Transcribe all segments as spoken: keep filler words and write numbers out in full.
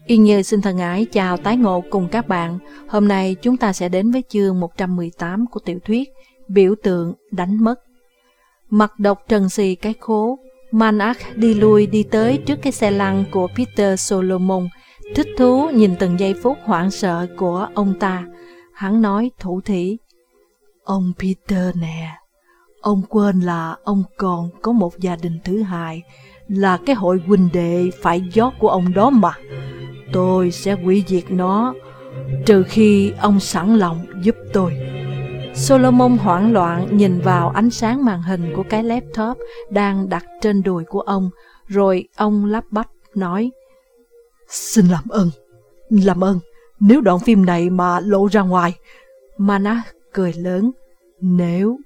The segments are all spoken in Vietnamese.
Yên Như xin thân ái chào tái ngộ cùng các bạn. Hôm nay chúng ta sẽ đến với chương một trăm mười tám của tiểu thuyết Biểu tượng đánh mất. Mặt độc trần xì cái khố, Manach đi lui đi tới trước cái xe lăn của Peter Solomon, thích thú nhìn từng giây phút hoảng sợ của ông ta. Hắn nói thủ thỉ: "Ông Peter nè, ông quên là ông còn có một gia đình thứ hai, là cái hội huynh đệ phải giót của ông đó mà. Tôi sẽ hủy diệt nó, trừ khi ông sẵn lòng giúp tôi." Solomon hoảng loạn nhìn vào ánh sáng màn hình của cái laptop đang đặt trên đùi của ông, rồi ông lắp bắp nói: "Xin làm ơn, làm ơn, nếu đoạn phim này mà lộ ra ngoài." Manach cười lớn: Nếu...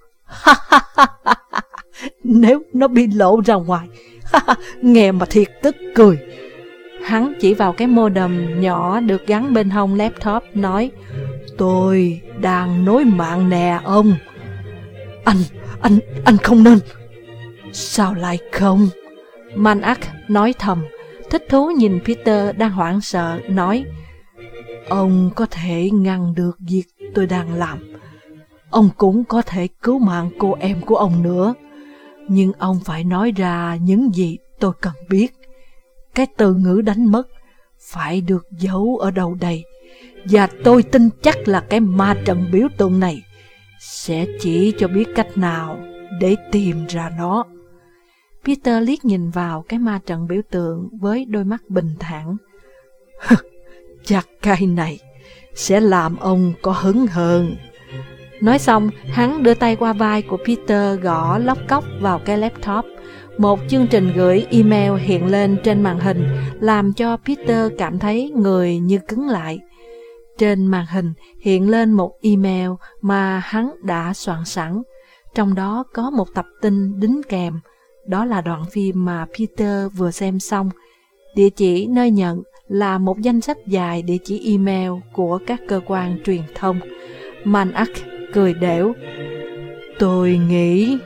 nếu nó bị lộ ra ngoài, nghe mà thiệt tức cười. Hắn chỉ vào cái modem nhỏ được gắn bên hông laptop nói: "Tôi đang nối mạng nè ông." Anh, anh, anh không nên." "Sao lại không?" Manach nói thầm, thích thú nhìn Peter đang hoảng sợ, nói: "Ông có thể ngăn được việc tôi đang làm. Ông cũng có thể cứu mạng cô em của ông nữa. Nhưng ông phải nói ra những gì tôi cần biết. Cái từ ngữ đánh mất phải được giấu ở đâu đây, và tôi tin chắc là cái ma trận biểu tượng này sẽ chỉ cho biết cách nào để tìm ra nó." Peter liếc nhìn vào cái ma trận biểu tượng với đôi mắt bình thản. "Chắc cái này sẽ làm ông có hứng hơn." Nói xong, hắn đưa tay qua vai của Peter gõ lóc cóc vào cái laptop. Một chương trình gửi email hiện lên trên màn hình, làm cho Peter cảm thấy người như cứng lại. Trên màn hình hiện lên một email mà hắn đã soạn sẵn. Trong đó có một tập tin đính kèm. Đó là đoạn phim mà Peter vừa xem xong. Địa chỉ nơi nhận là một danh sách dài địa chỉ email của các cơ quan truyền thông. Manach cười đểu: "Tôi nghĩ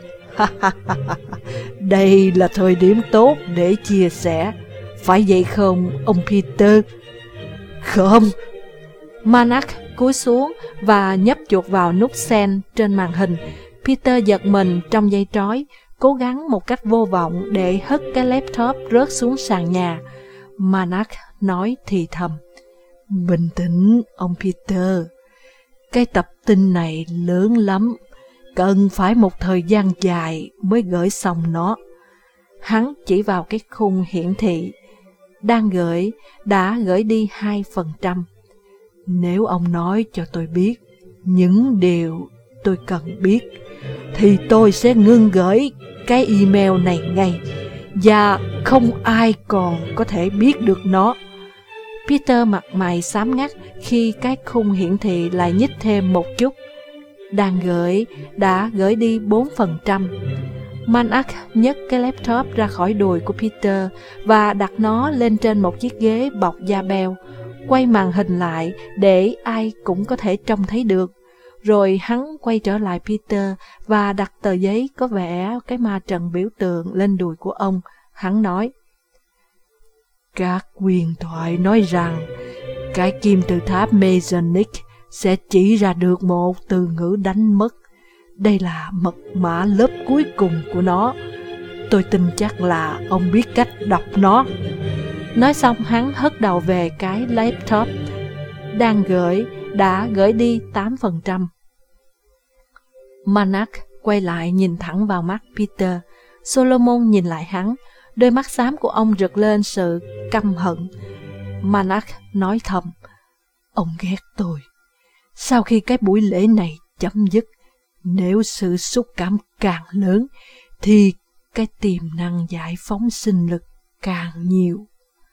đây là thời điểm tốt để chia sẻ, phải vậy không ông Peter?" "Không." Manach cúi xuống và nhấp chuột vào nút send trên màn hình. Peter giật mình trong dây trói, cố gắng một cách vô vọng để hất cái laptop rớt xuống sàn nhà. Manach nói thì thầm: "Bình tĩnh ông Peter. Cái tập tin này lớn lắm, cần phải một thời gian dài mới gửi xong nó." Hắn chỉ vào cái khung hiển thị: "Đang gửi, đã gửi đi hai phần trăm. Nếu ông nói cho tôi biết những điều tôi cần biết, thì tôi sẽ ngưng gửi cái email này ngay, và không ai còn có thể biết được nó." Peter mặt mày xám ngắt khi cái khung hiển thị lại nhích thêm một chút: "Đang gửi, đã gửi đi bốn phần trăm. Manach nhấc cái laptop ra khỏi đùi của Peter và đặt nó lên trên một chiếc ghế bọc da beo, quay màn hình lại để ai cũng có thể trông thấy được. Rồi hắn quay trở lại Peter và đặt tờ giấy có vẽ cái ma trận biểu tượng lên đùi của ông. Hắn nói: "Các huyền thoại nói rằng cái kim tự tháp Masonic sẽ chỉ ra được một từ ngữ đánh mất. Đây là mật mã lớp cuối cùng của nó. Tôi tin chắc là ông biết cách đọc nó." Nói xong hắn hất đầu về cái laptop: "Đang gửi, đã gửi đi tám phần trăm. Manach quay lại nhìn thẳng vào mắt Peter. Solomon nhìn lại hắn, đôi mắt xám của ông rực lên sự căm hận. Manach nói thầm: "Ông ghét tôi. Sau khi cái buổi lễ này chấm dứt, nếu sự xúc cảm càng lớn, thì cái tiềm năng giải phóng sinh lực càng nhiều."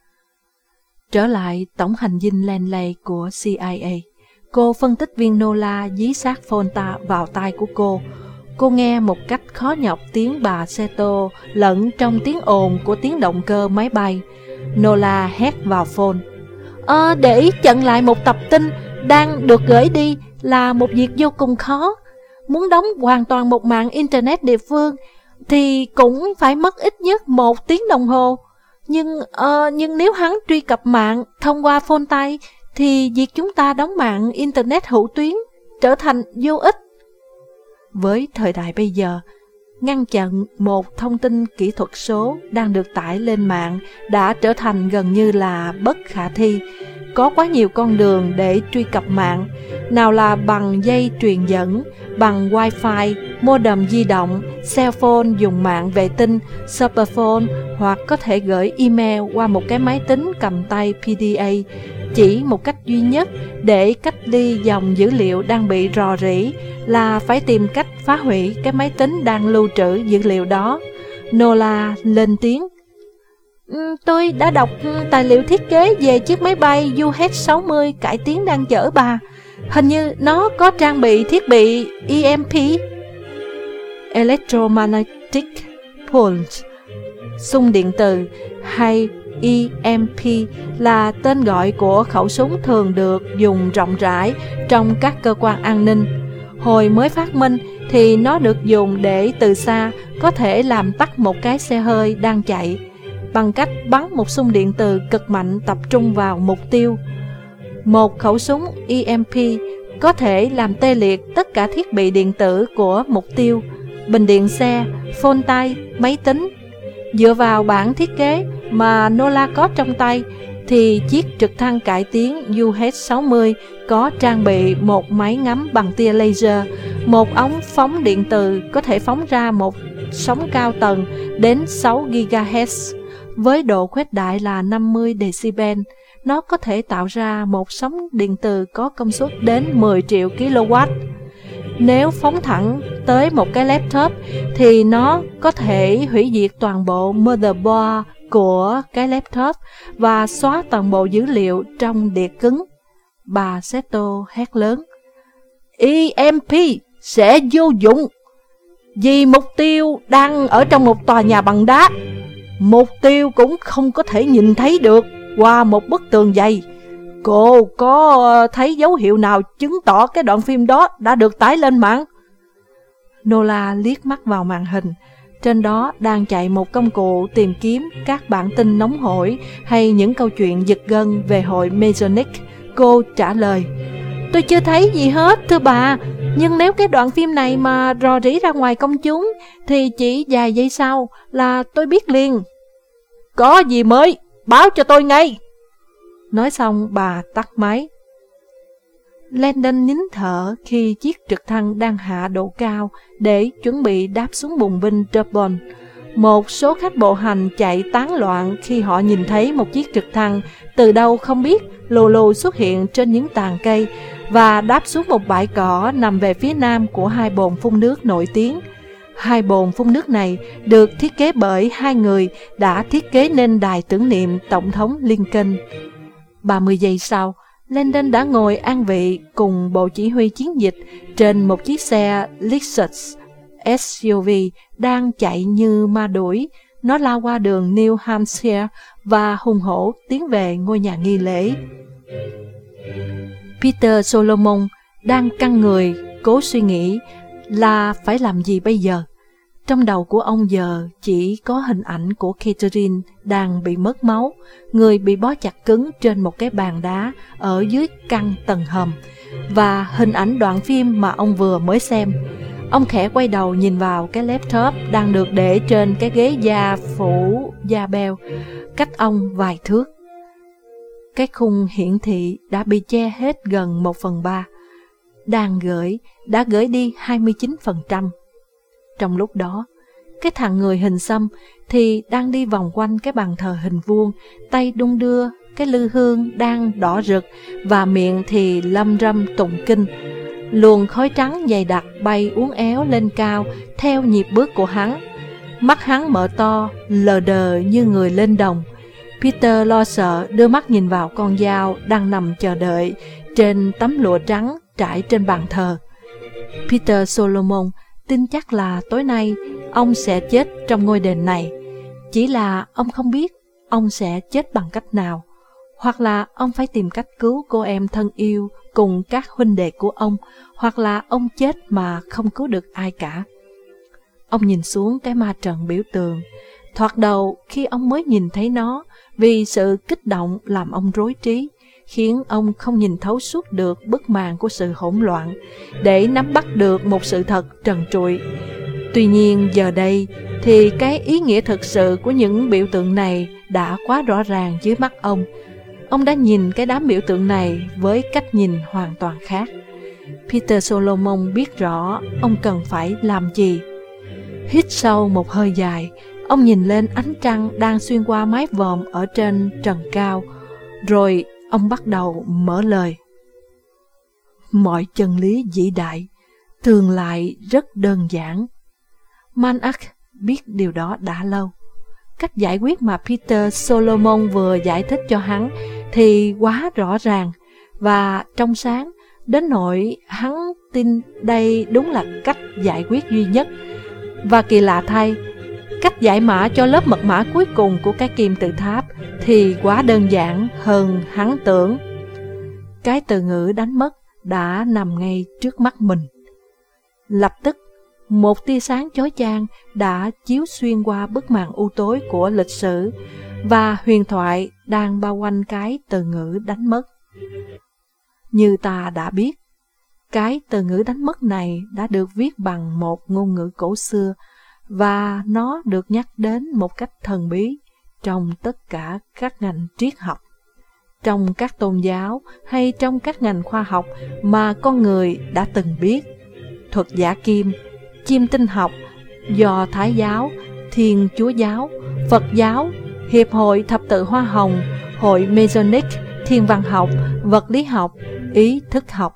Trở lại tổng hành dinh Langley của C I A, cô phân tích viên Nola dí sát phone ta vào tai của cô. Cô nghe một cách khó nhọc tiếng bà Seto lẫn trong tiếng ồn của tiếng động cơ máy bay. Nola hét vào phone: Ờ, để ý chặn lại một tập tin đang được gửi đi là một việc vô cùng khó. Muốn đóng hoàn toàn một mạng Internet địa phương thì cũng phải mất ít nhất một tiếng đồng hồ. Nhưng, uh, nhưng nếu hắn truy cập mạng thông qua phone tay, thì việc chúng ta đóng mạng Internet hữu tuyến trở thành vô ích. Với thời đại bây giờ, ngăn chặn một thông tin kỹ thuật số đang được tải lên mạng đã trở thành gần như là bất khả thi. Có quá nhiều con đường để truy cập mạng, nào là bằng dây truyền dẫn, bằng wifi, modem di động, cell phone dùng mạng vệ tinh, superphone, hoặc có thể gửi email qua một cái máy tính cầm tay pê đê a. Chỉ một cách duy nhất để cách ly dòng dữ liệu đang bị rò rỉ là phải tìm cách phá hủy cái máy tính đang lưu trữ dữ liệu đó. Nola lên tiếng. Tôi đã đọc tài liệu thiết kế về chiếc máy bay U H sáu mươi cải tiến đang chở bà. Hình như nó có trang bị thiết bị E M P, Electromagnetic Pulse, xung điện từ, hay E M P là tên gọi của khẩu súng thường được dùng rộng rãi trong các cơ quan an ninh. Hồi mới phát minh thì nó được dùng để từ xa có thể làm tắt một cái xe hơi đang chạy bằng cách bắn một xung điện từ cực mạnh tập trung vào mục tiêu. Một khẩu súng E M P có thể làm tê liệt tất cả thiết bị điện tử của mục tiêu, bình điện xe, phone tay, máy tính. Dựa vào bản thiết kế mà Nola có trong tay, thì chiếc trực thăng cải tiến U H sáu mươi có trang bị một máy ngắm bằng tia laser, một ống phóng điện từ có thể phóng ra một sóng cao tần đến sáu gigahertz. Với độ khuếch đại là năm mươi decibel, nó có thể tạo ra một sóng điện từ có công suất đến mười triệu ki-lô-oát. Nếu phóng thẳng tới một cái laptop thì nó có thể hủy diệt toàn bộ motherboard của cái laptop và xóa toàn bộ dữ liệu trong đĩa cứng. Bà Seto hét lớn. E M P sẽ vô dụng vì mục tiêu đang ở trong một tòa nhà bằng đá. Mục tiêu cũng không có thể nhìn thấy được qua một bức tường dày. Cô có thấy dấu hiệu nào chứng tỏ cái đoạn phim đó đã được tải lên mạng? Nola liếc mắt vào màn hình. Trên đó đang chạy một công cụ tìm kiếm các bản tin nóng hổi hay những câu chuyện giật gân về hội Masonic. Cô trả lời. Tôi chưa thấy gì hết thưa bà, nhưng nếu cái đoạn phim này mà rò rỉ ra ngoài công chúng thì chỉ vài giây sau là tôi biết liền. Có gì mới, báo cho tôi ngay. Nói xong bà tắt máy. Landon nín thở khi chiếc trực thăng đang hạ độ cao để chuẩn bị đáp xuống bùng binh Dearborn. Một số khách bộ hành chạy tán loạn khi họ nhìn thấy một chiếc trực thăng từ đâu không biết lù lù xuất hiện trên những tàn cây và đáp xuống một bãi cỏ nằm về phía nam của hai bồn phun nước nổi tiếng. Hai bồn phun nước này được thiết kế bởi hai người đã thiết kế nên đài tưởng niệm Tổng thống Lincoln. ba mươi giây sau, Landon đã ngồi an vị cùng bộ chỉ huy chiến dịch trên một chiếc xe Lexus S U V đang chạy như ma đuổi. Nó lao qua đường New Hampshire và hùng hổ tiến về ngôi nhà nghi lễ. Peter Solomon đang căng người, cố suy nghĩ là phải làm gì bây giờ. Trong đầu của ông giờ chỉ có hình ảnh của Catherine đang bị mất máu, người bị bó chặt cứng trên một cái bàn đá ở dưới căn tầng hầm, và hình ảnh đoạn phim mà ông vừa mới xem. Ông khẽ quay đầu nhìn vào cái laptop đang được để trên cái ghế da phủ da beo, cách ông vài thước. Cái khung hiển thị đã bị che hết gần một phần ba. Đang gửi, đã gửi đi hai mươi chín phần trăm. Trong lúc đó, cái thằng người hình xăm thì đang đi vòng quanh cái bàn thờ hình vuông, tay đung đưa cái lư hương đang đỏ rực và miệng thì lâm râm tụng kinh. Luồng khói trắng dày đặc bay uốn éo lên cao theo nhịp bước của hắn. Mắt hắn mở to, lờ đờ như người lên đồng. Peter lo sợ đưa mắt nhìn vào con dao đang nằm chờ đợi trên tấm lụa trắng trải trên bàn thờ. Peter Solomon tin chắc là tối nay ông sẽ chết trong ngôi đền này. Chỉ là ông không biết ông sẽ chết bằng cách nào, hoặc là ông phải tìm cách cứu cô em thân yêu cùng các huynh đệ của ông, hoặc là ông chết mà không cứu được ai cả. Ông nhìn xuống cái ma trận biểu tượng. Thoạt đầu khi ông mới nhìn thấy nó vì sự kích động làm ông rối trí, khiến ông không nhìn thấu suốt được bức màn của sự hỗn loạn, để nắm bắt được một sự thật trần trụi. Tuy nhiên giờ đây thì cái ý nghĩa thực sự của những biểu tượng này đã quá rõ ràng dưới mắt ông. Ông đã nhìn cái đám biểu tượng này với cách nhìn hoàn toàn khác. Peter Solomon biết rõ ông cần phải làm gì. Hít sâu một hơi dài, ông nhìn lên ánh trăng đang xuyên qua mái vòm ở trên trần cao, rồi ông bắt đầu mở lời. Mọi chân lý vĩ đại thường lại rất đơn giản. Manak biết điều đó đã lâu. Cách giải quyết mà Peter Solomon vừa giải thích cho hắn thì quá rõ ràng và trong sáng, đến nỗi hắn tin đây đúng là cách giải quyết duy nhất. Và kỳ lạ thay, cách giải mã cho lớp mật mã cuối cùng của cái kim tự tháp thì quá đơn giản hơn hắn tưởng. Cái từ ngữ đánh mất đã nằm ngay trước mắt mình. Lập tức, một tia sáng chói chang đã chiếu xuyên qua bức màn u tối của lịch sử và huyền thoại đang bao quanh cái từ ngữ đánh mất. Như ta đã biết, cái từ ngữ đánh mất này đã được viết bằng một ngôn ngữ cổ xưa và nó được nhắc đến một cách thần bí trong tất cả các ngành triết học, trong các tôn giáo hay trong các ngành khoa học mà con người đã từng biết. Thuật giả kim, chiêm tinh học, Do Thái giáo, Thiên Chúa giáo, Phật giáo, Hiệp hội Thập tự Hoa Hồng, Hội Masonic, Thiên văn học, Vật lý học, Ý thức học.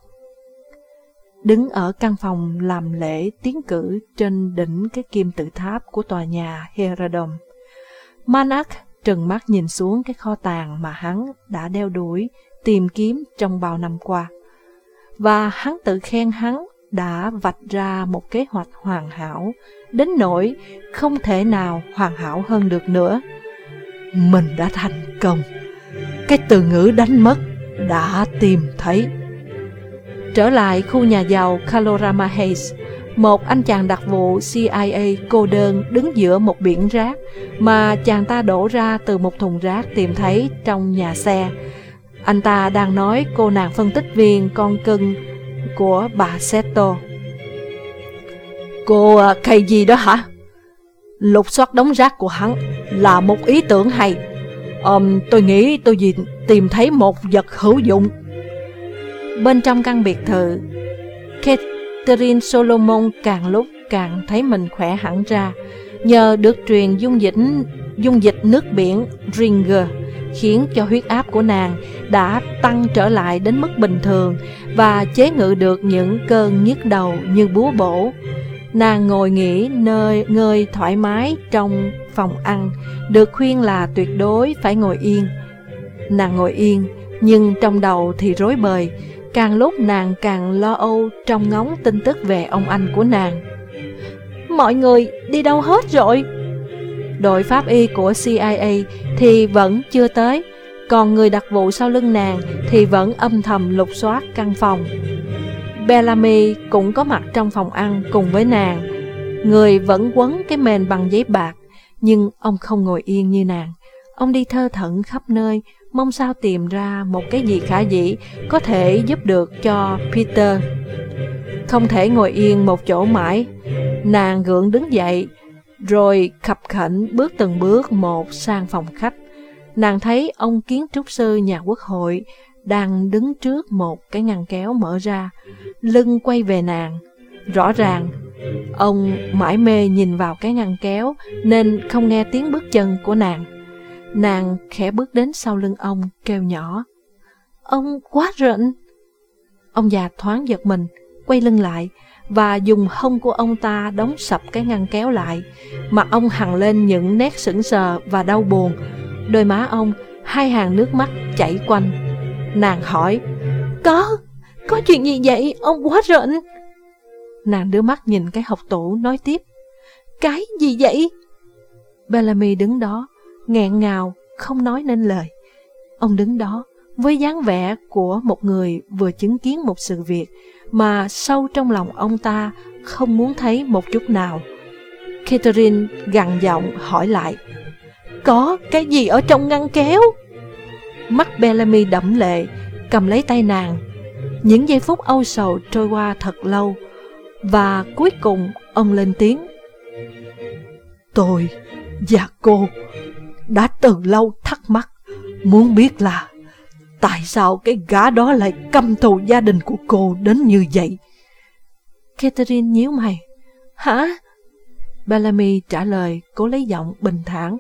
Đứng ở căn phòng làm lễ tiến cử trên đỉnh cái kim tự tháp của tòa nhà Herodom, Manak trừng mắt nhìn xuống cái kho tàng mà hắn đã đeo đuổi, tìm kiếm trong bao năm qua. Và hắn tự khen hắn đã vạch ra một kế hoạch hoàn hảo, đến nỗi không thể nào hoàn hảo hơn được nữa. Mình đã thành công. Cái từ ngữ đánh mất đã tìm thấy. Trở lại khu nhà giàu Kalorama Hayes, một anh chàng đặc vụ C I A cô đơn đứng giữa một biển rác mà chàng ta đổ ra từ một thùng rác tìm thấy trong nhà xe. Anh ta đang nói cô nàng phân tích viên con cưng của bà Seto. Cô cây gì đó hả? Lục soát đống rác của hắn là một ý tưởng hay. um, Tôi nghĩ tôi gì tìm thấy một vật hữu dụng. Bên trong căn biệt thự, Catherine Solomon càng lúc càng thấy mình khỏe hẳn ra, nhờ được truyền dung dịch, dung dịch nước biển Ringer, khiến cho huyết áp của nàng đã tăng trở lại đến mức bình thường và chế ngự được những cơn nhức đầu như búa bổ. Nàng ngồi nghỉ nơi ngơi thoải mái trong phòng ăn, được khuyên là tuyệt đối phải ngồi yên. Nàng ngồi yên, nhưng trong đầu thì rối bời. Càng lúc nàng càng lo âu trông ngóng tin tức về ông anh của nàng. Mọi người đi đâu hết rồi? Đội pháp y của C I A thì vẫn chưa tới, còn người đặc vụ sau lưng nàng thì vẫn âm thầm lục soát căn phòng. Bellamy cũng có mặt trong phòng ăn cùng với nàng. Người vẫn quấn cái mền bằng giấy bạc, nhưng ông không ngồi yên như nàng. Ông đi thơ thẩn khắp nơi, mong sao tìm ra một cái gì khả dĩ có thể giúp được cho Peter. Không thể ngồi yên một chỗ mãi, nàng gượng đứng dậy, rồi khập khểnh bước từng bước một sang phòng khách. Nàng thấy ông kiến trúc sư nhà quốc hội đang đứng trước một cái ngăn kéo mở ra, lưng quay về nàng. Rõ ràng, ông mải mê nhìn vào cái ngăn kéo nên không nghe tiếng bước chân của nàng. Nàng khẽ bước đến sau lưng ông, kêu nhỏ: Ông quá rợn. Ông già thoáng giật mình, quay lưng lại và dùng hông của ông ta đóng sập cái ngăn kéo lại. Mặt ông hằn lên những nét sững sờ và đau buồn. Đôi má ông, hai hàng nước mắt chảy quanh. Nàng hỏi: Có, có chuyện gì vậy ông quá rợn? Nàng đưa mắt nhìn cái hộc tủ nói tiếp: Cái gì vậy? Bellamy đứng đó, nghẹn ngào, không nói nên lời. Ông đứng đó với dáng vẻ của một người vừa chứng kiến một sự việc mà sâu trong lòng ông ta không muốn thấy một chút nào. Catherine gằn giọng hỏi lại: có cái gì ở trong ngăn kéo. Mắt Bellamy đẫm lệ, cầm lấy tay nàng. Những giây phút âu sầu trôi qua thật lâu, và cuối cùng ông lên tiếng. Tôi và cô đã từ lâu thắc mắc, muốn biết là tại sao cái gã đó lại căm thù gia đình của cô đến như vậy. Catherine nhíu mày. Hả? Bellamy trả lời, cố lấy giọng bình thản.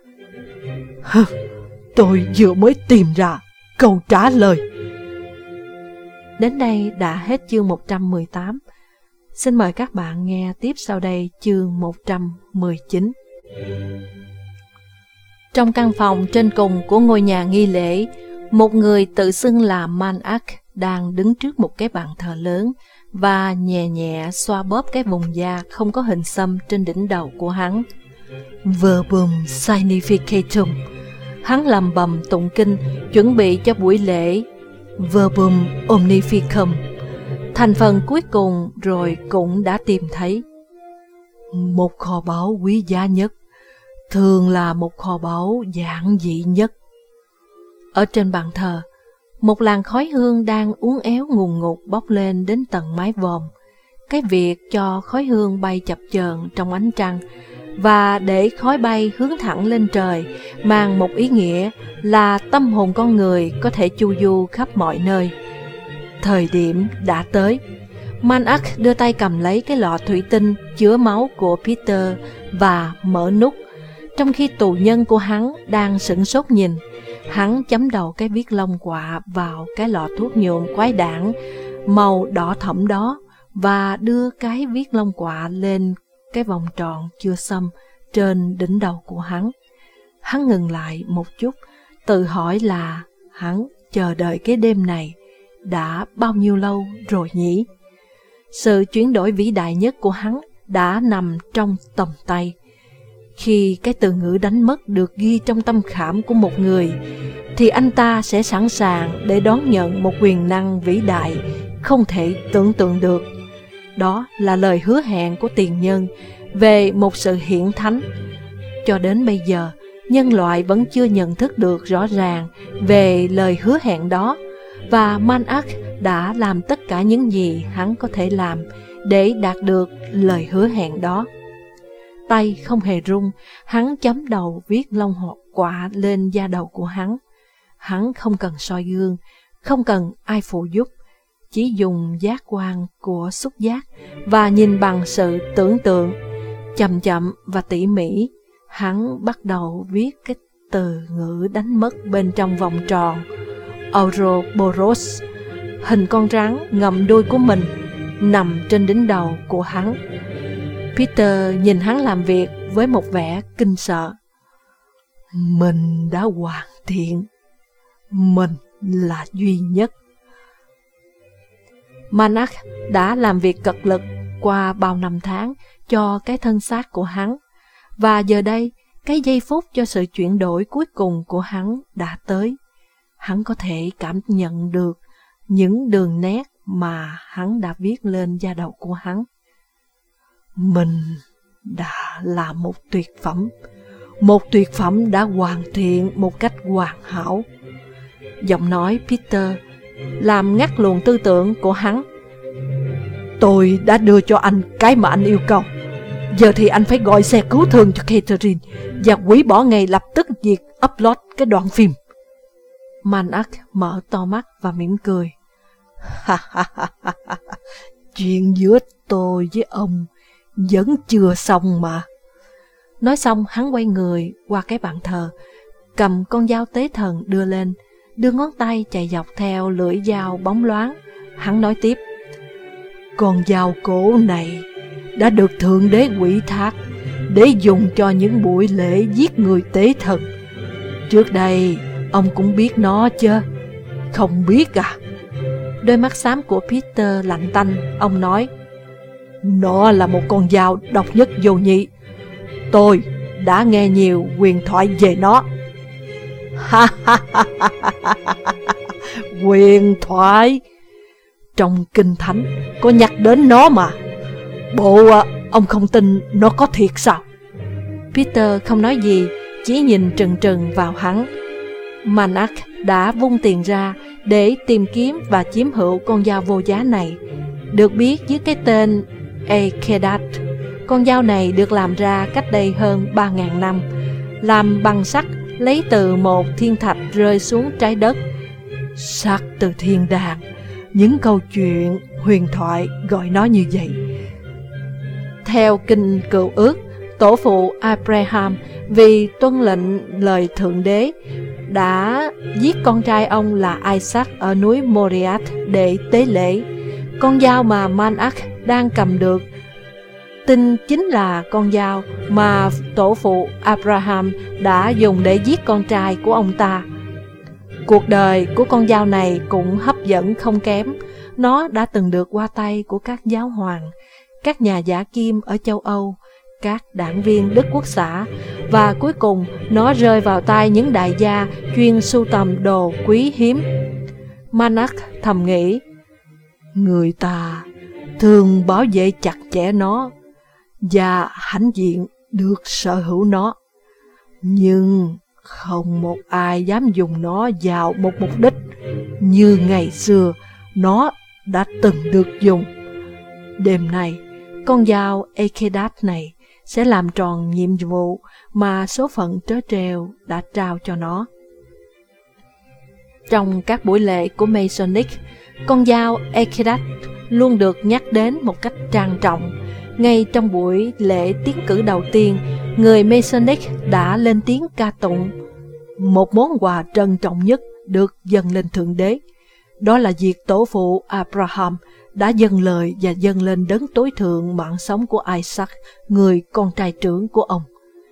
Tôi vừa mới tìm ra câu trả lời. Đến đây đã hết chương một trăm mười tám. Xin mời các bạn nghe tiếp sau đây chương một trăm mười chín. Trong căn phòng trên cùng của ngôi nhà nghi lễ, một người tự xưng là Man-Ak đang đứng trước một cái bàn thờ lớn và nhẹ nhẹ xoa bóp cái vùng da không có hình xăm trên đỉnh đầu của hắn. Verbum significatum. Hắn lầm bầm tụng kinh, chuẩn bị cho buổi lễ Verbum omnificum. Thành phần cuối cùng rồi cũng đã tìm thấy. Một kho báu quý giá nhất thường là một kho báu giản dị nhất. Ở trên bàn thờ, một làn khói hương đang uốn éo ngùn ngụt bốc lên đến tận mái vòm. Cái việc cho khói hương bay chập chờn trong ánh trăng và để khói bay hướng thẳng lên trời mang một ý nghĩa là tâm hồn con người có thể chu du khắp mọi nơi. Thời điểm đã tới. Man-Ak đưa tay cầm lấy cái lọ thủy tinh chứa máu của Peter và mở nút, trong khi tù nhân của hắn đang sửng sốt nhìn. Hắn chấm đầu cái viết lông quạ vào cái lọ thuốc nhuộm quái đản màu đỏ thẫm đó và đưa cái viết lông quạ lên cái vòng tròn chưa xăm trên đỉnh đầu của hắn. Hắn ngừng lại một chút, tự hỏi là hắn chờ đợi cái đêm này đã bao nhiêu lâu rồi nhỉ? Sự chuyển đổi vĩ đại nhất của hắn đã nằm trong tầm tay. Khi cái từ ngữ đánh mất được ghi trong tâm khảm của một người, thì anh ta sẽ sẵn sàng để đón nhận một quyền năng vĩ đại không thể tưởng tượng được. Đó là lời hứa hẹn của tiền nhân về một sự hiển thánh. Cho đến bây giờ, nhân loại vẫn chưa nhận thức được rõ ràng về lời hứa hẹn đó, và Man-Ak đã làm tất cả những gì hắn có thể làm để đạt được lời hứa hẹn đó. Tay không hề run, hắn chấm đầu viết lông quạ lên da đầu của hắn. Hắn không cần soi gương, không cần ai phụ giúp, chỉ dùng giác quan của xúc giác và nhìn bằng sự tưởng tượng. Chậm chậm và tỉ mỉ, hắn bắt đầu viết cái từ ngữ đánh mất bên trong vòng tròn Ouroboros, hình con rắn ngậm đuôi của mình, nằm trên đỉnh đầu của hắn. Peter nhìn hắn làm việc với một vẻ kinh sợ. Mình đã hoàn thiện. Mình là duy nhất. Man-Ak đã làm việc cật lực qua bao năm tháng cho cái thân xác của hắn, và giờ đây, cái giây phút cho sự chuyển đổi cuối cùng của hắn đã tới. Hắn có thể cảm nhận được những đường nét mà hắn đã viết lên da đầu của hắn. Mình đã là một tuyệt phẩm, một tuyệt phẩm đã hoàn thiện một cách hoàn hảo. Giọng nói Peter làm ngắt luồng tư tưởng của hắn. Tôi đã đưa cho anh cái mà anh yêu cầu. Giờ thì anh phải gọi xe cứu thương cho Catherine và hủy bỏ ngay lập tức việc upload cái đoạn phim. Man-Ak mở to mắt và mỉm cười. Chuyện giữa tôi với ông vẫn chưa xong mà. Nói xong hắn quay người qua cái bàn thờ, cầm con dao tế thần đưa lên, đưa ngón tay chạy dọc theo lưỡi dao bóng loáng. Hắn nói tiếp. Con dao cổ này đã được Thượng Đế ủy thác để dùng cho những buổi lễ giết người tế thần. Trước đây ông cũng biết nó chứ? Không biết à? Đôi mắt xám của Peter lạnh tanh. Ông nói, nó là một con dao độc nhất vô nhị. Tôi đã nghe nhiều huyền thoại về nó. Huyền thoại? Trong Kinh Thánh có nhắc đến nó mà. Bộ ông không tin nó có thiệt sao? Peter không nói gì, chỉ nhìn trừng trừng vào hắn. Manak đã vung tiền ra để tìm kiếm và chiếm hữu con dao vô giá này, được biết dưới cái tên Akedat. Con dao này được làm ra cách đây hơn ba nghìn năm, làm bằng sắt lấy từ một thiên thạch rơi xuống trái đất. Sắt từ thiên đàng, những câu chuyện huyền thoại gọi nó như vậy. Theo kinh Cựu Ước, tổ phụ Abraham vì tuân lệnh lời Thượng Đế đã giết con trai ông là Isaac ở núi Moriah để tế lễ. Con dao mà Manak đang cầm được tin chính là con dao mà tổ phụ Abraham đã dùng để giết con trai của ông ta. Cuộc đời của con dao này cũng hấp dẫn không kém. Nó đã từng được qua tay của các giáo hoàng, các nhà giả kim ở châu Âu, các đảng viên Đức Quốc xã, và cuối cùng nó rơi vào tay những đại gia chuyên sưu tầm đồ quý hiếm. Manak thầm nghĩ, người ta thường bảo vệ chặt chẽ nó và hãnh diện được sở hữu nó, nhưng không một ai dám dùng nó vào một mục đích như ngày xưa nó đã từng được dùng. Đêm nay, con dao Akedat này sẽ làm tròn nhiệm vụ mà số phận trớ trêu đã trao cho nó. Trong các buổi lễ của Masonic, con dao Akedat luôn được nhắc đến một cách trang trọng. Ngay trong buổi lễ tiến cử đầu tiên, người Masonic đã lên tiếng ca tụng một món quà trân trọng nhất được dâng lên Thượng Đế. Đó là việc tổ phụ Abraham đã dâng lời và dâng lên đấng tối thượng mạng sống của Isaac, người con trai trưởng của ông.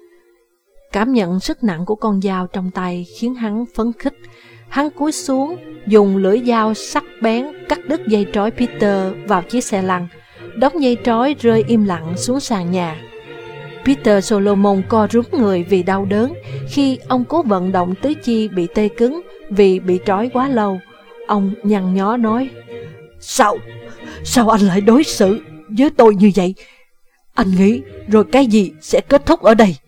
Cảm nhận sức nặng của con dao trong tay khiến hắn phấn khích. Hắn cúi xuống, dùng lưỡi dao sắc bén cắt đứt dây trói Peter vào chiếc xe lăn. Đống dây trói rơi im lặng xuống sàn nhà. Peter Solomon co rúm người vì đau đớn khi ông cố vận động tứ chi bị tê cứng vì bị trói quá lâu. Ông nhăn nhó nói, Sao? Sao anh lại đối xử với tôi như vậy? Anh nghĩ rồi cái gì sẽ kết thúc ở đây?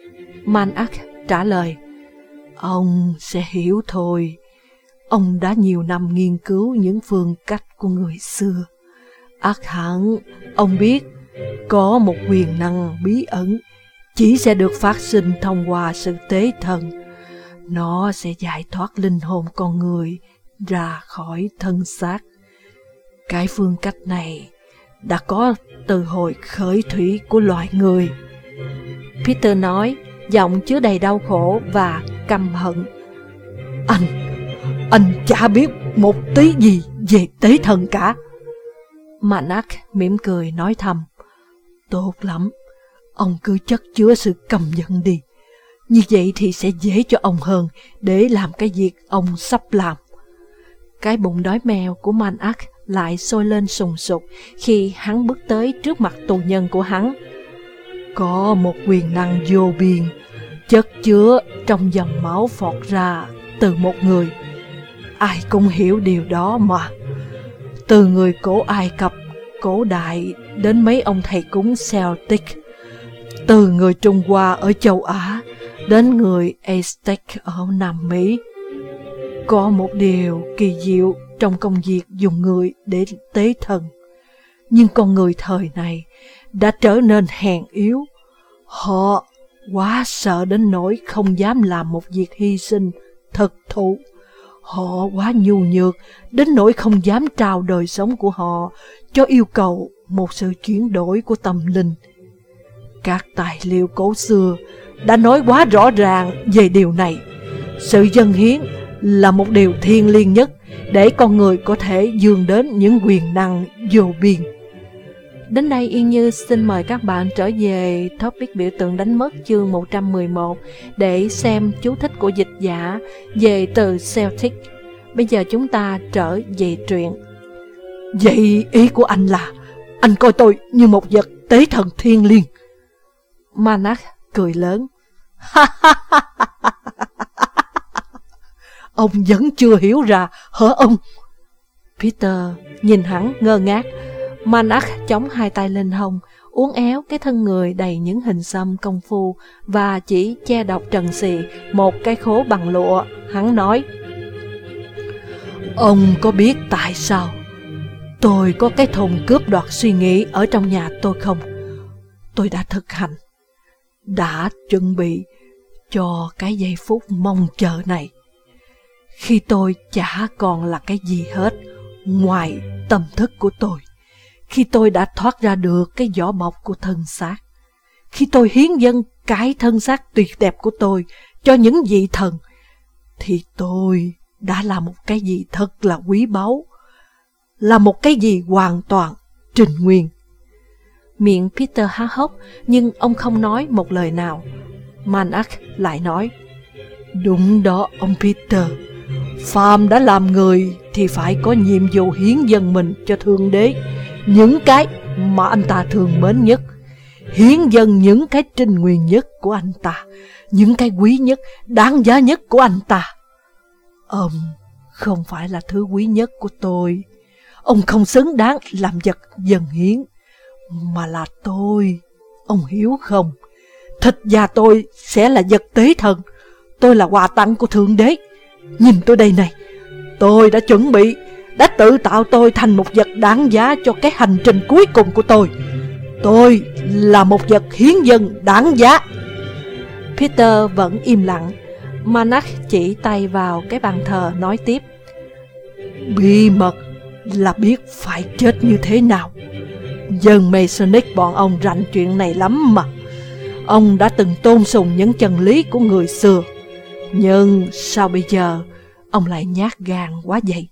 Manak trả lời, ông sẽ hiểu thôi. Ông đã nhiều năm nghiên cứu những phương cách của người xưa. Ắt hẳn ông biết có một quyền năng bí ẩn chỉ sẽ được phát sinh thông qua sự tế thần. Nó sẽ giải thoát linh hồn con người ra khỏi thân xác. Cái phương cách này đã có từ hồi khởi thủy của loài người. Peter nói, giọng chứa đầy đau khổ và căm hận. Anh, anh chả biết một tí gì về tế thần cả. Manak mỉm cười nói thầm, tốt lắm, ông cứ chất chứa sự căm giận đi. Như vậy thì sẽ dễ cho ông hơn để làm cái việc ông sắp làm. Cái bụng đói mèo của Manak lại sôi lên sùng sục khi hắn bước tới trước mặt tù nhân của hắn. Có một quyền năng vô biên chất chứa trong dòng máu phọt ra từ một người. Ai cũng hiểu điều đó mà. Từ người cổ Ai Cập cổ đại đến mấy ông thầy cúng Celtic, từ người Trung Hoa ở châu Á đến người Aztec ở Nam Mỹ. Có một điều kỳ diệu trong công việc dùng người để tế thần. Nhưng con người thời này đã trở nên hèn yếu. Họ quá sợ đến nỗi không dám làm một việc hy sinh thực thụ. Họ quá nhu nhược đến nỗi không dám trao đời sống của họ cho yêu cầu một sự chuyển đổi của tâm linh. Các tài liệu cổ xưa đã nói quá rõ ràng về điều này. Sự dâng hiến là một điều thiêng liêng nhất để con người có thể vươn đến những quyền năng vô biên. Đến đây Yên Như xin mời các bạn trở về topic biểu tượng đánh mất chương một trăm mười một để xem chú thích của dịch giả về từ Celtic. Bây giờ chúng ta trở về truyện. Vậy ý của anh là anh coi tôi như một vật tế thần thiêng liêng? Manak cười lớn. Ông vẫn chưa hiểu ra hả ông? Peter nhìn hắn ngơ ngác. Manak chống hai tay lên hông, uốn éo cái thân người đầy những hình xăm công phu và chỉ che độc trần xì một cái khố bằng lụa. Hắn nói: Ông có biết tại sao tôi có cái thùng cướp đoạt suy nghĩ ở trong nhà tôi không? Tôi đã thực hành, đã chuẩn bị cho cái giây phút mong chờ này, khi tôi chả còn là cái gì hết ngoài tâm thức của tôi, khi tôi đã thoát ra được cái vỏ bọc của thân xác, khi tôi hiến dâng cái thân xác tuyệt đẹp của tôi cho những vị thần, thì tôi đã là một cái gì thật là quý báu, là một cái gì hoàn toàn trình nguyên. Miệng Peter há hốc, nhưng ông không nói một lời nào. Manak lại nói: Đúng đó ông Peter, phàm đã làm người thì phải có nhiệm vụ hiến dâng mình cho Thượng Đế, những cái mà anh ta thương mến nhất, hiến dâng những cái trinh nguyên nhất của anh ta, những cái quý nhất, đáng giá nhất của anh ta. Ông không phải là thứ quý nhất của tôi, ông không xứng đáng làm vật dâng hiến, mà là tôi, ông hiểu không? Thịt da tôi sẽ là vật tế thần, tôi là quà tặng của Thượng Đế. Nhìn tôi đây này, tôi đã chuẩn bị, đã tự tạo tôi thành một vật đáng giá cho cái hành trình cuối cùng của tôi. Tôi là một vật hiến dâng đáng giá. Peter vẫn im lặng. Manak chỉ tay vào cái bàn thờ nói tiếp: Bí mật là biết phải chết như thế nào. Dân Masonic bọn ông rành chuyện này lắm mà. Ông đã từng tôn sùng những chân lý của người xưa, nhưng sao bây giờ ông lại nhát gan quá vậy?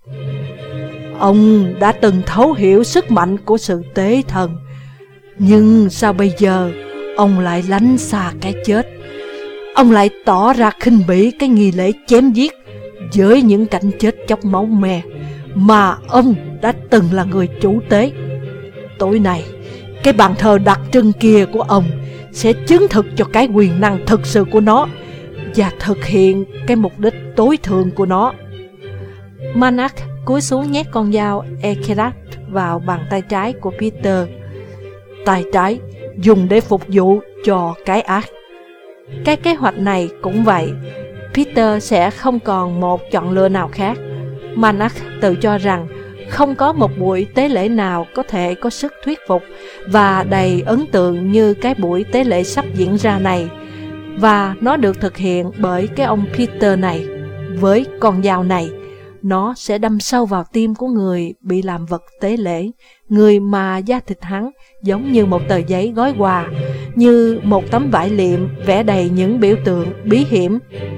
Ông đã từng thấu hiểu sức mạnh của sự tế thần, nhưng sao bây giờ ông lại lánh xa cái chết? Ông lại tỏ ra khinh bỉ cái nghi lễ chém giết với những cảnh chết chóc máu me mà ông đã từng là người chủ tế. Tối nay, cái bàn thờ đặc trưng kia của ông sẽ chứng thực cho cái quyền năng thực sự của nó và thực hiện cái mục đích tối thượng của nó. Manak cúi xuống nhét con dao Ekerat vào bàn tay trái của Peter. Tay trái dùng để phục vụ cho cái ác. Cái kế hoạch này cũng vậy. Peter sẽ không còn một chọn lựa nào khác. Manak tự cho rằng không có một buổi tế lễ nào có thể có sức thuyết phục và đầy ấn tượng như cái buổi tế lễ sắp diễn ra này, và nó được thực hiện bởi cái ông Peter này. Với con dao này, nó sẽ đâm sâu vào tim của người bị làm vật tế lễ, người mà da thịt hắn giống như một tờ giấy gói quà, như một tấm vải liệm vẽ đầy những biểu tượng bí hiểm.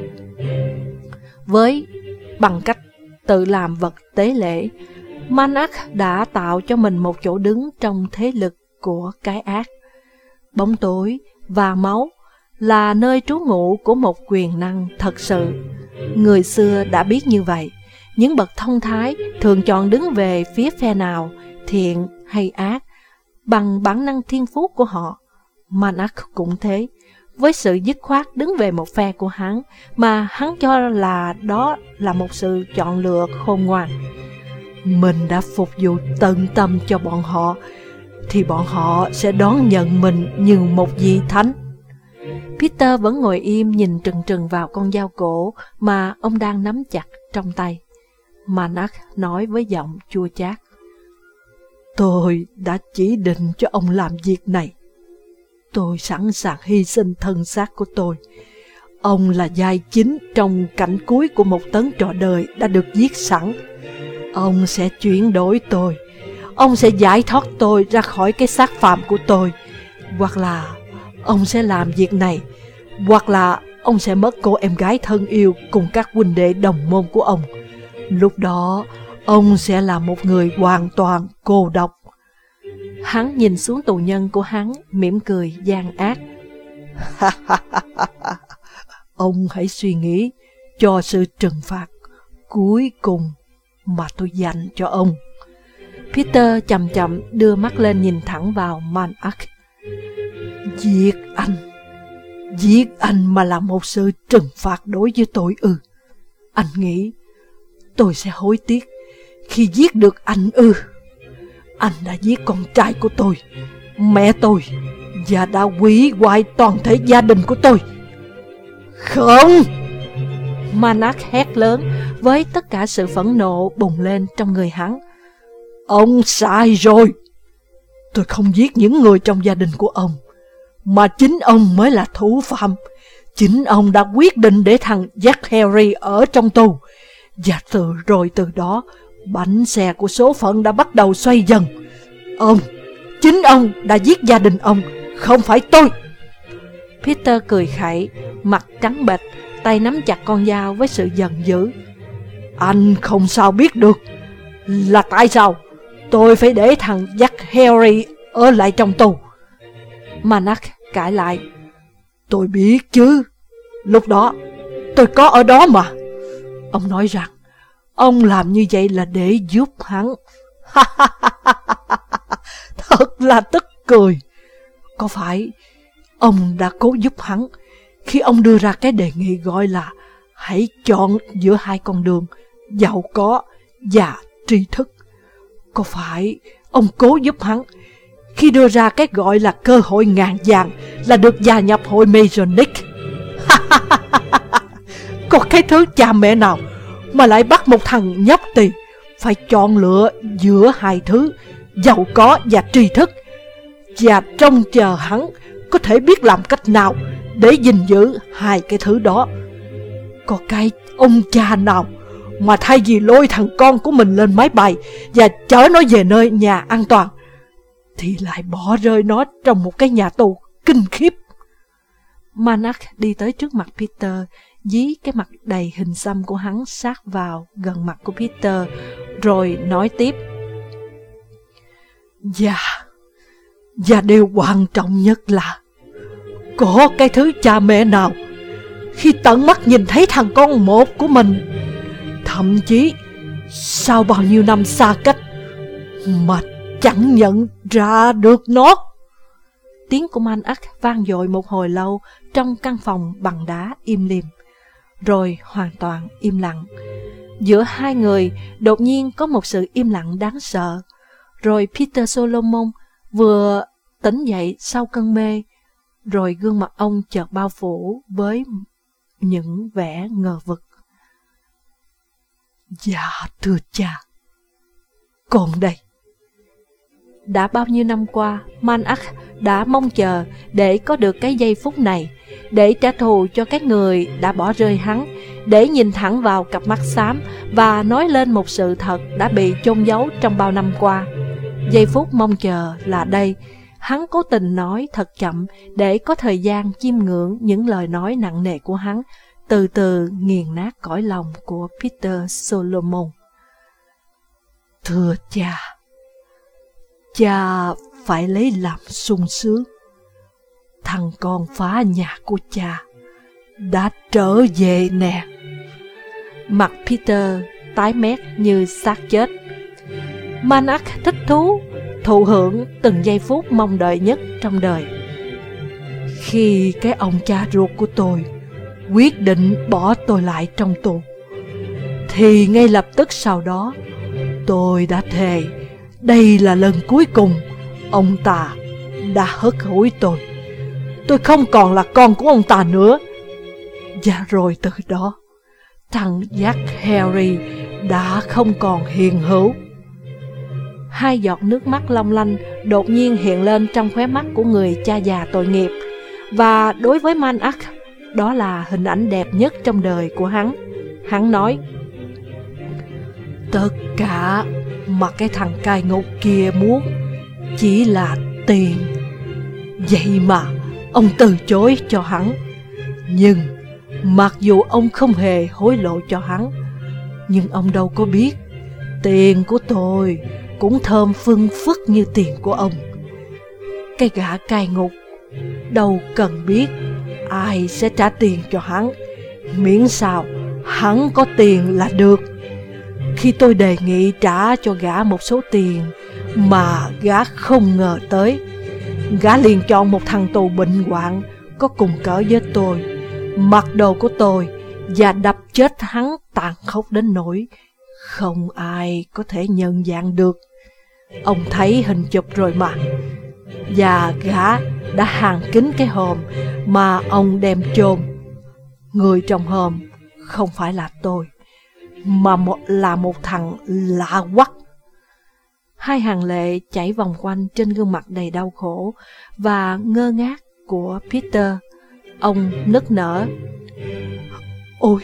Với bằng cách tự làm vật tế lễ, Manak đã tạo cho mình một chỗ đứng trong thế lực của cái ác. Bóng tối và máu là nơi trú ngụ của một quyền năng thật sự. Người xưa đã biết như vậy. Những bậc thông thái thường chọn đứng về phía phe nào, thiện hay ác, bằng bản năng thiên phú của họ. Manak cũng thế, với sự dứt khoát đứng về một phe của hắn, mà hắn cho là đó là một sự chọn lựa khôn ngoan. Mình đã phục vụ tận tâm cho bọn họ, thì bọn họ sẽ đón nhận mình như một vị thánh. Peter vẫn ngồi im nhìn trừng trừng vào con dao cổ mà ông đang nắm chặt trong tay. Manak nói với giọng chua chát: Tôi đã chỉ định cho ông làm việc này. Tôi sẵn sàng hy sinh thân xác của tôi. Ông là vai chính trong cảnh cuối của một tấn trò đời đã được viết sẵn. Ông sẽ chuyển đổi tôi. Ông sẽ giải thoát tôi ra khỏi cái xác phạm của tôi. Hoặc là ông sẽ làm việc này, hoặc là ông sẽ mất cô em gái thân yêu cùng các huynh đệ đồng môn của ông. Lúc đó, ông sẽ là một người hoàn toàn cô độc. Hắn nhìn xuống tù nhân của hắn, mỉm cười gian ác. Ông hãy suy nghĩ cho sự trừng phạt cuối cùng mà tôi dành cho ông. Peter chậm chậm đưa mắt lên nhìn thẳng vào Manak. Giết anh, giết anh mà là một sự trừng phạt đối với tôi ư? Anh nghĩ tôi sẽ hối tiếc khi giết được anh ư? Anh đã giết con trai của tôi, mẹ tôi và đã hủy hoại toàn thể gia đình của tôi. Không! Manak hét lớn với tất cả sự phẫn nộ bùng lên trong người hắn. Ông sai rồi. Tôi không giết những người trong gia đình của ông, mà chính ông mới là thủ phạm. Chính ông đã quyết định để thằng Jack Harry ở trong tù. Và từ rồi từ đó, bánh xe của số phận đã bắt đầu xoay dần. Ông, chính ông đã giết gia đình ông, không phải tôi. Peter cười khẩy, mặt trắng bệch, tay nắm chặt con dao với sự giận dữ. Anh không sao biết được là tại sao tôi phải để thằng Jack Harry ở lại trong tù. Manak cãi lại. Tôi biết chứ, lúc đó tôi có ở đó mà. Ông nói rằng ông làm như vậy là để giúp hắn. Thật là tức cười. Có phải ông đã cố giúp hắn khi ông đưa ra cái đề nghị gọi là hãy chọn giữa hai con đường, giàu có và tri thức? Có phải ông cố giúp hắn khi đưa ra cái gọi là cơ hội ngàn vàng là được gia nhập hội Masonic? Có cái thứ cha mẹ nào mà lại bắt một thằng nhóc tỳ phải chọn lựa giữa hai thứ, giàu có và tri thức, và trông chờ hắn có thể biết làm cách nào để gìn giữ hai cái thứ đó? Có cái ông cha nào mà thay vì lôi thằng con của mình lên máy bay và chở nó về nơi nhà an toàn, thì lại bỏ rơi nó trong một cái nhà tù kinh khiếp? Manak đi tới trước mặt Peter, dí cái mặt đầy hình xăm của hắn sát vào gần mặt của Peter, rồi nói tiếp. Và, và điều quan trọng nhất là có cái thứ cha mẹ nào khi tận mắt nhìn thấy thằng con một của mình, thậm chí sau bao nhiêu năm xa cách, mà chẳng nhận ra được nó? Tiếng của Manak vang dội một hồi lâu trong căn phòng bằng đá im lìm, rồi hoàn toàn im lặng. Giữa hai người đột nhiên có một sự im lặng đáng sợ. Rồi Peter Solomon vừa tỉnh dậy sau cơn mê, rồi gương mặt ông chợt bao phủ với những vẻ ngờ vực. Dạ thưa cha, con đây. Đã bao nhiêu năm qua, Manak đã mong chờ để có được cái giây phút này, để trả thù cho cái người đã bỏ rơi hắn, để nhìn thẳng vào cặp mắt xám và nói lên một sự thật đã bị chôn giấu trong bao năm qua. Giây phút mong chờ là đây. Hắn cố tình nói thật chậm để có thời gian chiêm ngưỡng những lời nói nặng nề của hắn, từ từ nghiền nát cõi lòng của Peter Solomon. Thưa cha, cha phải lấy làm sung sướng. Thằng con phá nhà của cha đã trở về nè. Mặt Peter tái mét như xác chết. Manak thích thú thụ hưởng từng giây phút mong đợi nhất trong đời. Khi cái ông cha ruột của tôi quyết định bỏ tôi lại trong tù, thì ngay lập tức sau đó tôi đã thề đây là lần cuối cùng ông ta đã hất hủi tôi. Tôi không còn là con của ông ta nữa. Và rồi từ đó, thằng Jack Harry đã không còn hiện hữu. Hai giọt nước mắt long lanh đột nhiên hiện lên trong khóe mắt của người cha già tội nghiệp. Và đối với Manak, đó là hình ảnh đẹp nhất trong đời của hắn. Hắn nói, tất cả mà cái thằng cai ngục kia muốn chỉ là tiền. Vậy mà ông từ chối cho hắn. Nhưng mặc dù ông không hề hối lộ cho hắn, nhưng ông đâu có biết tiền của tôi cũng thơm phưng phức như tiền của ông. Cái gã cai ngục đâu cần biết ai sẽ trả tiền cho hắn, miễn sao hắn có tiền là được. Khi tôi đề nghị trả cho gã một số tiền mà gã không ngờ tới, gã liền chọn một thằng tù bệnh hoạn có cùng cỡ với tôi, mặc đồ của tôi, và đập chết hắn tàn khốc đến nỗi không ai có thể nhận dạng được. Ông thấy hình chụp rồi mà. và gã đã hàn kín cái hòm mà ông đem chôn. Người trong hòm không phải là tôi, mà một, là một thằng lạ quắc. Hai hàng lệ chảy vòng quanh trên gương mặt đầy đau khổ và ngơ ngác của Peter. Ông nức nở. Ôi,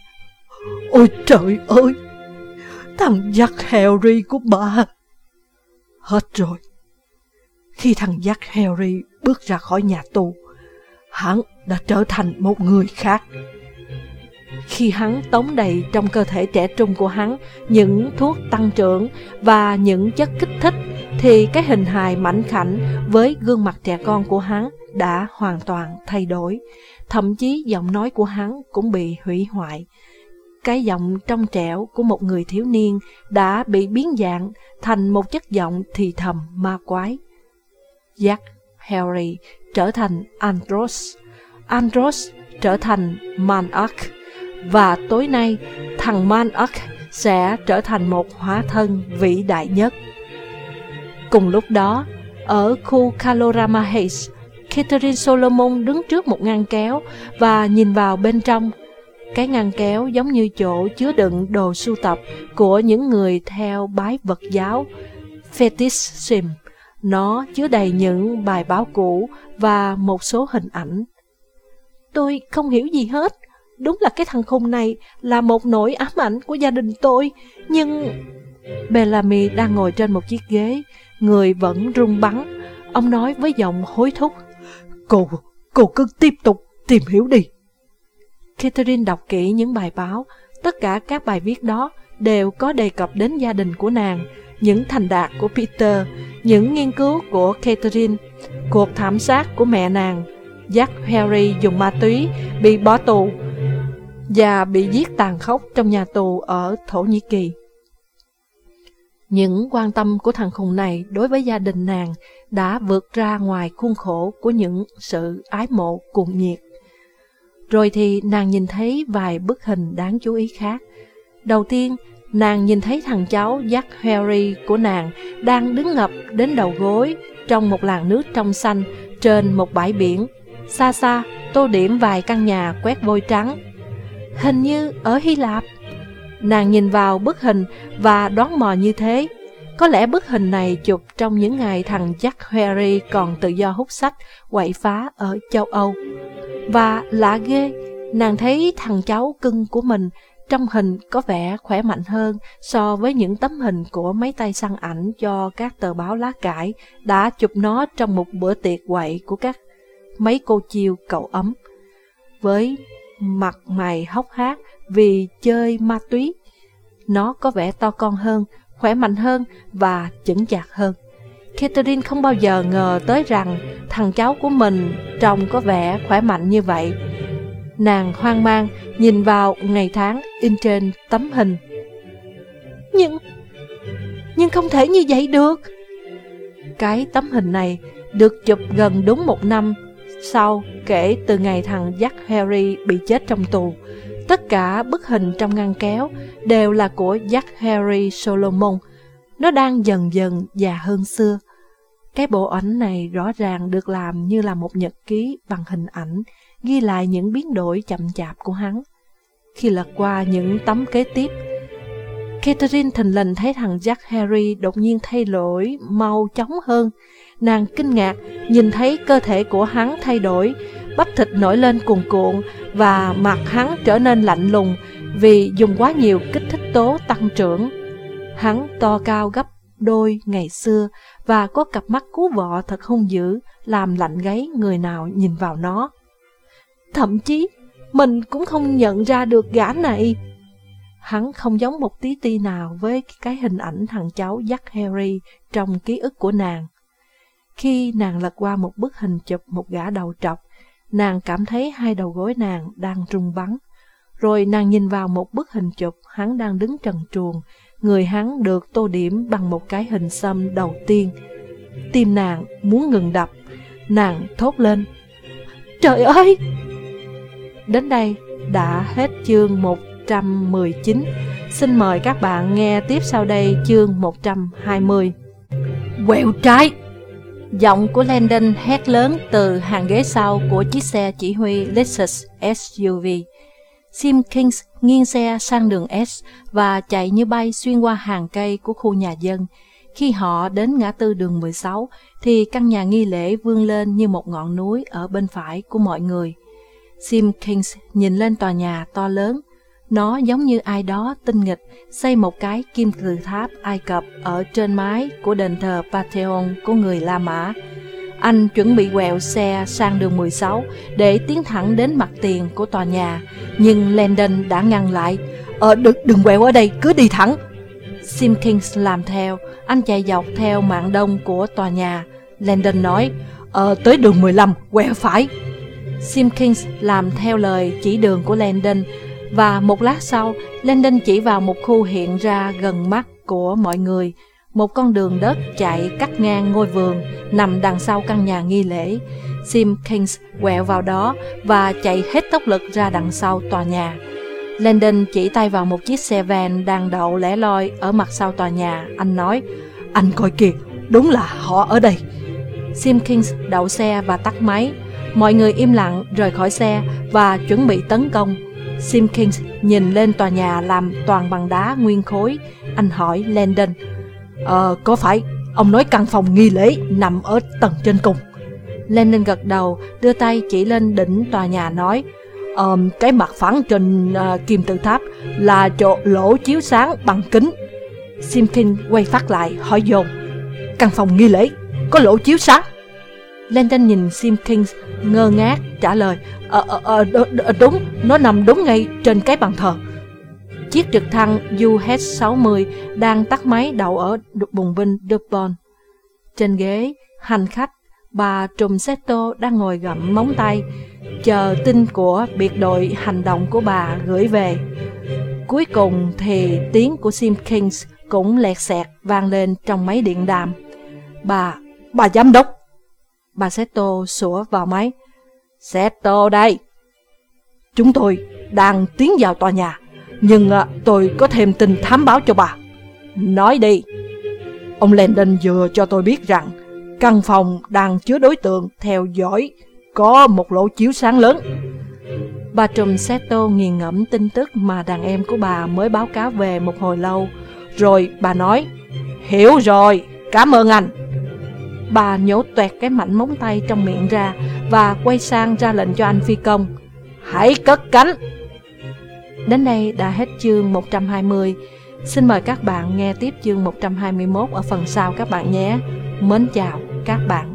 ôi trời ơi, thằng Jack Harry của bà. Hết rồi. Khi thằng Jack Harry bước ra khỏi nhà tù, hắn đã trở thành một người khác. Khi hắn tống đầy trong cơ thể trẻ trung của hắn những thuốc tăng trưởng và những chất kích thích, thì cái hình hài mảnh khảnh với gương mặt trẻ con của hắn đã hoàn toàn thay đổi. Thậm chí giọng nói của hắn cũng bị hủy hoại. Cái giọng trong trẻo của một người thiếu niên đã bị biến dạng thành một chất giọng thì thầm ma quái. Jack Harry trở thành Andros, Andros trở thành Monarch, và tối nay thằng Monarch sẽ trở thành một hóa thân vĩ đại nhất. Cùng lúc đó, ở khu Kalorama Heights, Catherine Solomon đứng trước một ngăn kéo và nhìn vào bên trong. Cái ngăn kéo giống như chỗ chứa đựng đồ sưu tập của những người theo bái Phật giáo Fetishism. Nó chứa đầy những bài báo cũ và một số hình ảnh. Tôi không hiểu gì hết. Đúng là cái thằng khùng này là một nỗi ám ảnh của gia đình tôi. Nhưng... Bellamy đang ngồi trên một chiếc ghế, người vẫn run bắn. Ông nói với giọng hối thúc. Cô, cô cứ tiếp tục tìm hiểu đi. Catherine đọc kỹ những bài báo. Tất cả các bài viết đó đều có đề cập đến gia đình của nàng, những thành đạt của Peter, những nghiên cứu của Catherine, cuộc thảm sát của mẹ nàng, Jack Harry dùng ma túy, bị bỏ tù và bị giết tàn khốc trong nhà tù ở Thổ Nhĩ Kỳ. Những quan tâm của thằng khùng này đối với gia đình nàng đã vượt ra ngoài khuôn khổ của những sự ái mộ cuồng nhiệt. Rồi thì nàng nhìn thấy vài bức hình đáng chú ý khác. Đầu tiên, nàng nhìn thấy thằng cháu Jack Harry của nàng đang đứng ngập đến đầu gối trong một làn nước trong xanh trên một bãi biển. Xa xa, tô điểm vài căn nhà quét vôi trắng. Hình như ở Hy Lạp. Nàng nhìn vào bức hình và đoán mò như thế. Có lẽ bức hình này chụp trong những ngày thằng Jack Harry còn tự do hút sách, quậy phá ở châu Âu. Và lạ ghê, nàng thấy thằng cháu cưng của mình trong hình có vẻ khỏe mạnh hơn so với những tấm hình của mấy tay săn ảnh cho các tờ báo lá cải đã chụp nó trong một bữa tiệc quậy của các mấy cô chiêu cậu ấm. Với mặt mày hốc hác vì chơi ma túy, nó có vẻ to con hơn, khỏe mạnh hơn và chững chạc hơn. Catherine không bao giờ ngờ tới rằng thằng cháu của mình trông có vẻ khỏe mạnh như vậy. Nàng hoang mang nhìn vào ngày tháng in trên tấm hình. Nhưng, nhưng không thể như vậy được. Cái tấm hình này được chụp gần đúng một năm sau kể từ ngày thằng Jack Harry bị chết trong tù. Tất cả bức hình trong ngăn kéo đều là của Jack Harry Solomon. Nó đang dần dần già hơn xưa. Cái bộ ảnh này rõ ràng được làm như là một nhật ký bằng hình ảnh, ghi lại những biến đổi chậm chạp của hắn. Khi lật qua những tấm kế tiếp, Catherine thình lình thấy thằng Jack Harry đột nhiên thay đổi mau chóng hơn. Nàng kinh ngạc nhìn thấy cơ thể của hắn thay đổi, bắp thịt nổi lên cuồn cuộn và mặt hắn trở nên lạnh lùng vì dùng quá nhiều kích thích tố tăng trưởng. Hắn to cao gấp đôi ngày xưa và có cặp mắt cú vọ thật hung dữ, làm lạnh gáy người nào nhìn vào nó. Thậm chí mình cũng không nhận ra được gã này. Hắn không giống một tí ti nào với cái hình ảnh thằng cháu Jack Harry trong ký ức của nàng. Khi nàng lật qua một bức hình chụp một gã đầu trọc, nàng cảm thấy hai đầu gối nàng đang rung bắn. Rồi nàng nhìn vào một bức hình chụp hắn đang đứng trần truồng, người hắn được tô điểm bằng một cái hình xăm đầu tiên. Tim nàng muốn ngừng đập, nàng thốt lên: Trời ơi! Đến đây đã hết chương một trăm mười chín. Xin mời các bạn nghe tiếp sau đây chương một trăm hai mươi. Quẹo trái! Giọng của Landon hét lớn từ hàng ghế sau của chiếc xe chỉ huy Lexus ét u vê. Simpkins nghiêng xe sang đường S và chạy như bay xuyên qua hàng cây của khu nhà dân. Khi họ đến ngã tư đường mười sáu, thì căn nhà nghi lễ vươn lên như một ngọn núi ở bên phải của mọi người. Simpkins nhìn lên tòa nhà to lớn. Nó giống như ai đó tinh nghịch xây một cái kim tự tháp Ai Cập ở trên mái của đền thờ Pantheon của người La Mã. Anh chuẩn bị quẹo xe sang đường mười sáu để tiến thẳng đến mặt tiền của tòa nhà, nhưng Landon đã ngăn lại. Ờ, đừng, đừng quẹo ở đây, cứ đi thẳng. Simpkins làm theo, anh chạy dọc theo mạn đông của tòa nhà. Landon nói, Ờ, tới đường mười lăm, quẹo phải. Simpkins làm theo lời chỉ đường của Landon, và một lát sau, Landon chỉ vào một khu hiện ra gần mắt của mọi người. Một con đường đất chạy cắt ngang ngôi vườn nằm đằng sau căn nhà nghi lễ. Simpkins quẹo vào đó và chạy hết tốc lực ra đằng sau tòa nhà. Landon chỉ tay vào một chiếc xe van đang đậu lẻ loi ở mặt sau tòa nhà. Anh nói, anh coi kìa, đúng là họ ở đây. Simpkins đậu xe và tắt máy. Mọi người im lặng rời khỏi xe và chuẩn bị tấn công. Simpkins nhìn lên tòa nhà làm toàn bằng đá nguyên khối. Anh hỏi Landon, Ờ, có phải ông nói căn phòng nghi lễ nằm ở tầng trên cùng? Landon gật đầu, đưa tay chỉ lên đỉnh tòa nhà nói, Ờ, cái mặt phẳng trên uh, kim tự tháp là chỗ lỗ chiếu sáng bằng kính. Simpkins quay phát lại hỏi dồn, căn phòng nghi lễ có lỗ chiếu sáng? Landon nhìn Simpkins ngơ ngác trả lời, Ờ, ờ, ờ đ- đúng, nó nằm đúng ngay trên cái bàn thờ. Chiếc trực thăng U H sáu mươi đang tắt máy đậu ở bùng binh Dupont. Trên ghế hành khách, bà Trumsetto đang ngồi gặm móng tay, chờ tin của biệt đội hành động của bà gửi về. Cuối cùng thì tiếng của Simpkins cũng lẹt xẹt vang lên trong máy điện đàm. Bà, bà giám đốc. Bà Setto sủa vào máy. Setto đây. Chúng tôi đang tiến vào tòa nhà, nhưng à, tôi có thêm tin thám báo cho bà. Nói đi. Ông Landon vừa cho tôi biết rằng căn phòng đang chứa đối tượng theo dõi có một lỗ chiếu sáng lớn. Bà Trumsetto nghiền ngẫm tin tức mà đàn em của bà mới báo cáo về một hồi lâu. Rồi bà nói, hiểu rồi, cảm ơn anh. Bà nhổ toẹt cái mảnh móng tay trong miệng ra và quay sang ra lệnh cho anh phi công, hãy cất cánh. Đến đây đã hết chương một trăm hai mươi. Xin mời các bạn nghe tiếp chương một trăm hai mươi mốt ở phần sau các bạn nhé. Mến chào các bạn.